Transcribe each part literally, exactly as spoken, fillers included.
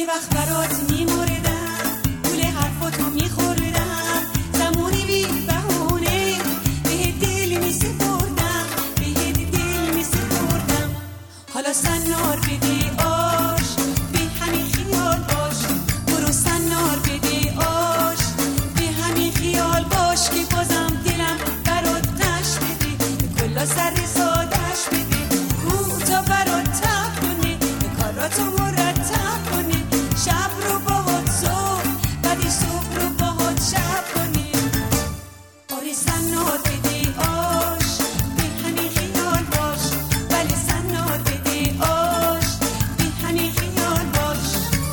یه وقت برات میمردم، گول حرفاتو میخوردم، زمانی بی بهونه بهت دل میسپردم، بهت دل میسپردم. حالا سنار بدی آش، به همین خیال باش، برو سنار بدی آش، به همین خیال باش که بازم دلم برات قش بده، به کلا سر سادش بده، کوتا برات تب کنه، به کاراتو مرتب کنه، شب رو باهات صبح، بعدی صبح رو باهات شب کنه. آره سنار بدی آش، به همین خیال باش، ولی سنار بدی آش، به همین خیال باش.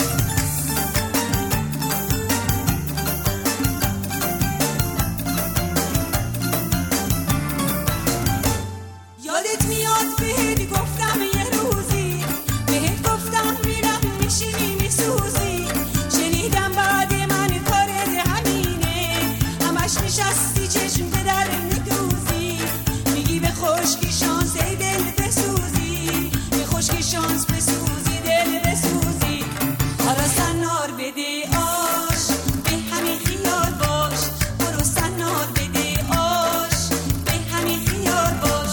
یادت میاد بهت گفتم یه روزی، بهت گفتم میرم میشینی میسوزی، شنیدم بعد من کارت همینه، همش نشستی چشم به در میدوزی، میگی به خشکی شانس ای دل بسوزی، به خشکی شانس بسوزی دل بسوزی. حالا سنار بده آش، به همین خیال باش، برو سنار بده آش، به همین خیال باش.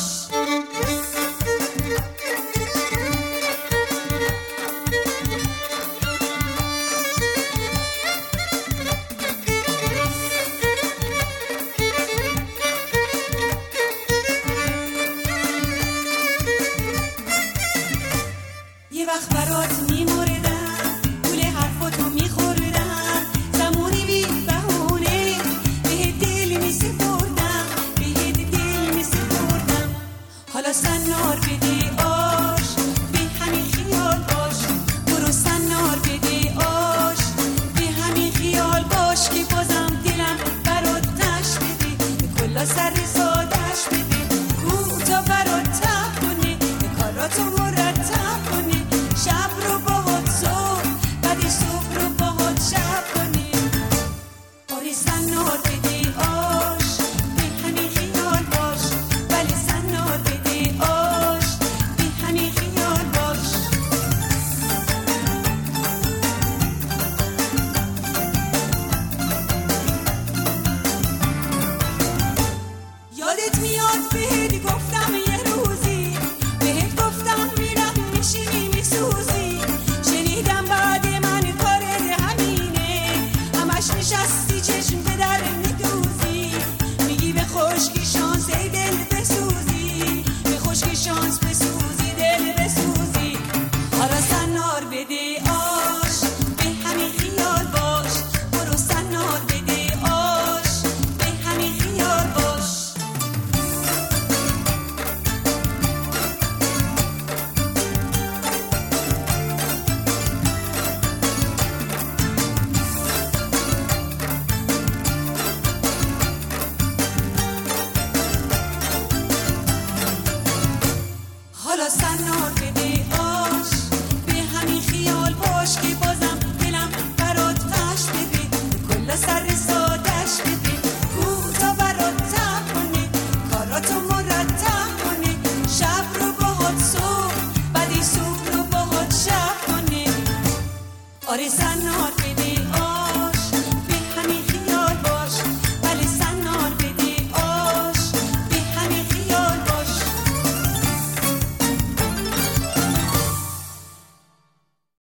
یه وقت برات میمردم، گول حرفاتو میخوردم،